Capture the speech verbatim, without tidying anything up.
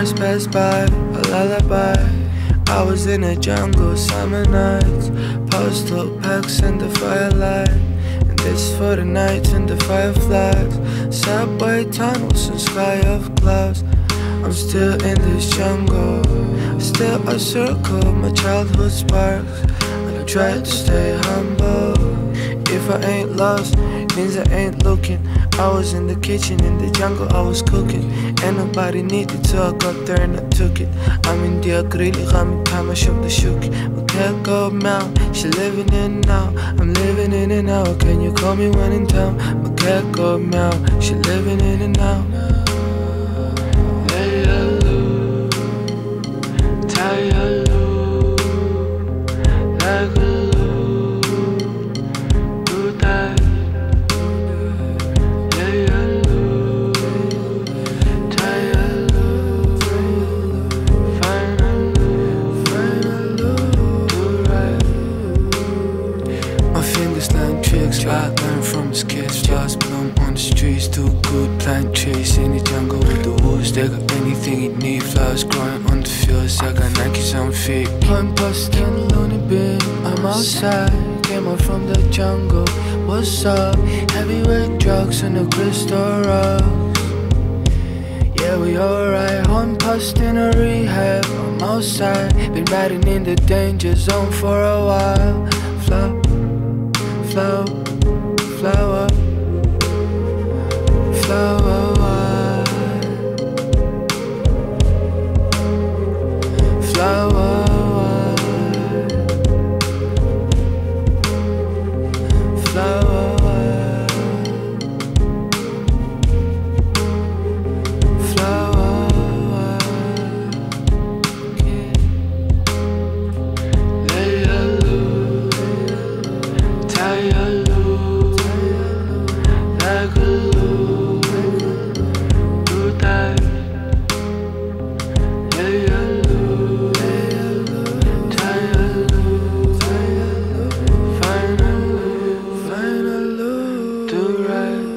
Stars pass by, a lullaby. I was in a jungle, summer nights, postal packs and the firelight. And this for the nights and the fireflies, subway tunnels and sky of clouds. I'm still in this jungle, still I circle my childhood sparks, and I try to stay humble. If I ain't lost, means I ain't looking. I was in the kitchen, in the jungle, I was cooking. And nobody needed, so I got there and I took it. I'm in the acrylic, I'm in time, I shook the shuki. My cat go meow, she living in and out. I'm living in and out, can you call me when in town? My cat go meow, she living in and out. Hey, hello, tie hello, like a I learned from the kids, flowers bloom on the streets. Too good, plant trees in the jungle with the wolves. They got anything you need, flowers growing on the fields. I got Nikes on feet. One post and a loony bin, I'm outside, came out from the jungle. What's up? Heavyweight drugs and the crystal rocks. Yeah, we alright, one post in a rehab. I'm outside, been riding in the danger zone for a while. Flow, flow, flower, flower wide, flower wide, flower wide, flower wide. Lay hello, tie hello. Final, final, do right.